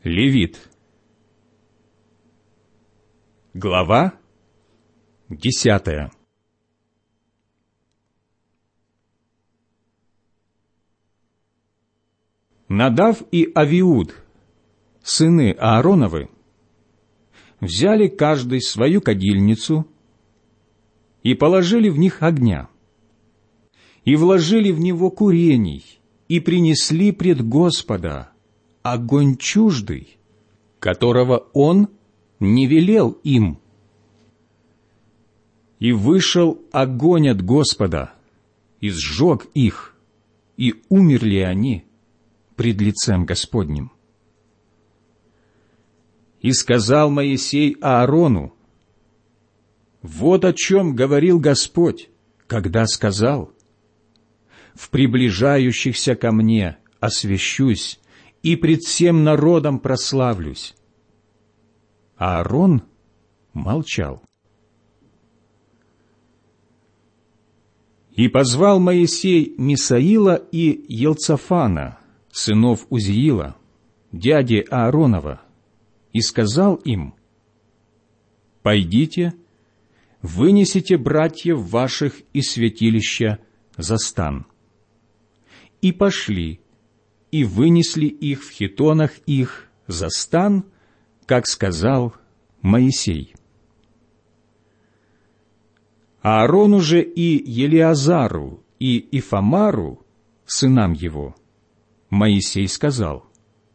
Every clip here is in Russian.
Левит. Глава 10. Надав и Авиуд, сыны Аароновы, взяли каждый свою кадильницу и положили в них огня, и вложили в него курений, и принесли пред Господа огонь чуждый, которого Он не велел им. И вышел огонь от Господа, и сжег их, и умерли они пред лицем Господним. И сказал Моисей Аарону: вот о чем говорил Господь, когда сказал: в приближающихся ко мне освящусь, и пред всем народом прославлюсь. Аарон молчал. И позвал Моисей Мисаила и Елцафана, сынов Узиила, дяди Ааронова, и сказал им: пойдите, вынесите братьев ваших из святилища за стан. И пошли, и вынесли их в хитонах их за стан, как сказал Моисей. Аарону же и Елиазару и Ифамару, сынам его, Моисей сказал: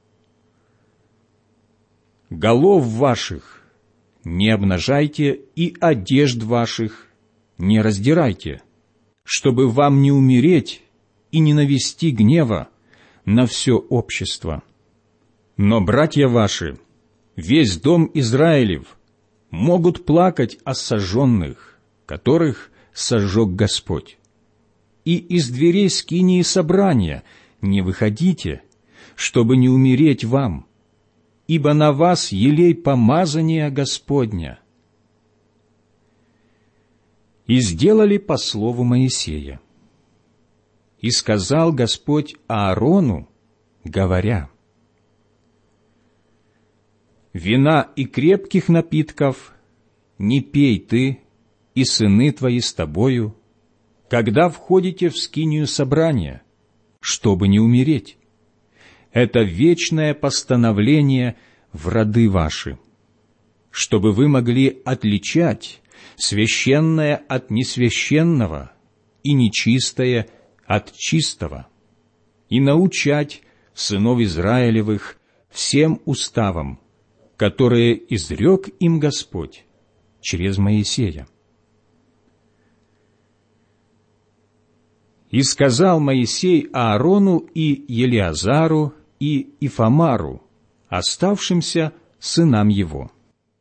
голов ваших не обнажайте и одежд ваших не раздирайте, чтобы вам не умереть и не навести гнева на все общество. Но братья ваши, весь дом Израилев, могут плакать о сожженных, которых сожег Господь. И из дверей скинии собрания не выходите, чтобы не умереть вам, ибо на вас елей помазания Господня. И сделали по слову Моисея. И сказал Господь Аарону, говоря: вина и крепких напитков не пей ты и сыны твои с тобою, когда входите в скинию собрания, чтобы не умереть. Это вечное постановление в роды ваши, чтобы вы могли отличать священное от несвященного и нечистое от чистого, и научать сынов Израилевых всем уставам, которые изрек им Господь через Моисея. И сказал Моисей Аарону и Елиазару и Ифамару, оставшимся сынам его: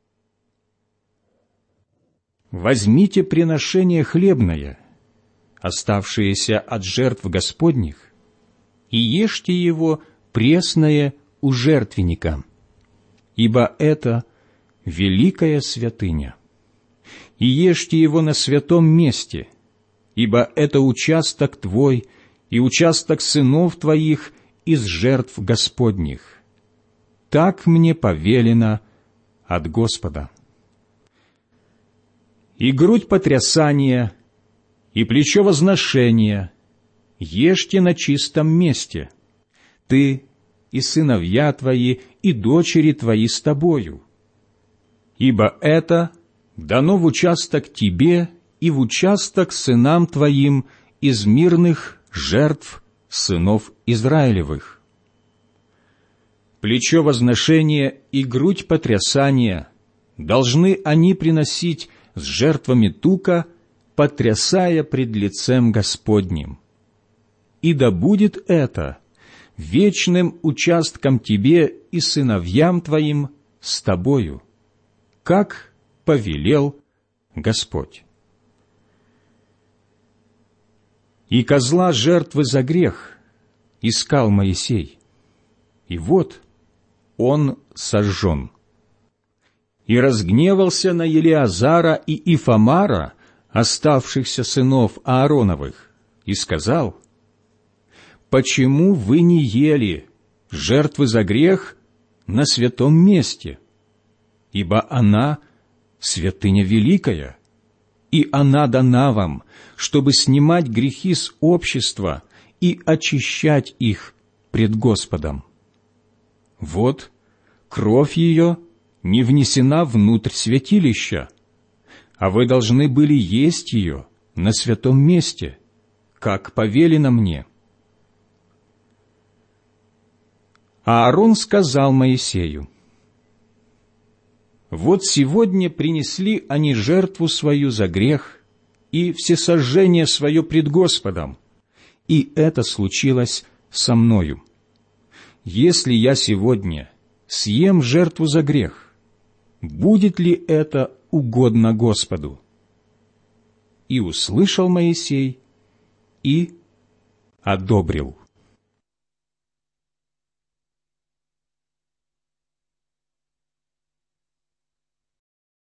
возьмите приношение хлебное, оставшееся от жертв Господних, и ешьте его пресное у жертвенника, ибо это великая святыня. И ешьте его на святом месте, ибо это участок твой и участок сынов твоих из жертв Господних. Так мне повелено от Господа. И грудь потрясания, и плечо возношения ешьте на чистом месте, ты и сыновья твои, и дочери твои с тобою, ибо это дано в участок тебе и в участок сынам твоим из мирных жертв сынов Израилевых. Плечо возношения и грудь потрясания должны они приносить с жертвами тука, потрясая пред лицем Господним. И да будет это вечным участком тебе и сыновьям твоим с тобою, как повелел Господь. И козла жертвы за грех искал Моисей, и вот он сожжен. И разгневался на Елиазара и Ифамара, оставшихся сынов Аароновых, и сказал: почему вы не ели жертвы за грех на святом месте, ибо она святыня великая, и она дана вам, чтобы снимать грехи с общества и очищать их пред Господом. Вот кровь ее не внесена внутрь святилища, а вы должны были есть ее на святом месте, как повелено мне». А Аарон сказал Моисею: «Вот сегодня принесли они жертву свою за грех и всесожжение свое пред Господом, и это случилось со мною. Если я сегодня съем жертву за грех, будет ли это угодно Господу?» И услышал Моисей и одобрил.